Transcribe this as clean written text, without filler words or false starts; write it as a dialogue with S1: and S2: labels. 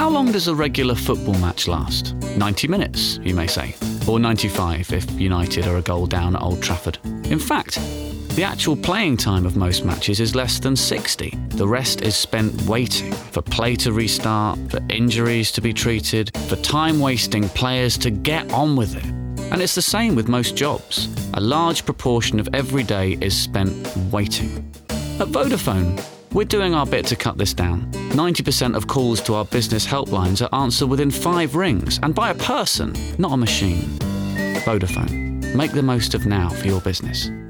S1: How long does a regular football match last? 90 minutes, you may say. Or 95 if United are a goal down at Old Trafford. In fact, the actual playing time of most matches is less than 60. The rest is spent waiting for play to restart, for injuries to be treated, for time-wasting players to get on with it. And it's the same with most jobs. A large proportion of every day is spent waiting. At Vodafone, we're doing our bit to cut this down. 90% of calls to our business helplines are answered within 5 rings, and by a person, not a machine. Vodafone. Make the most of now for your business.